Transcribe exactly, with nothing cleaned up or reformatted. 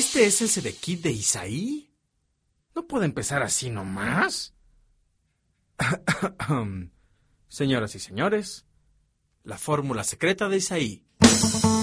¿Este es el Sedequim de Isaí? ¿No puede empezar así nomás? Señoras y señores, la fórmula secreta de Isaí.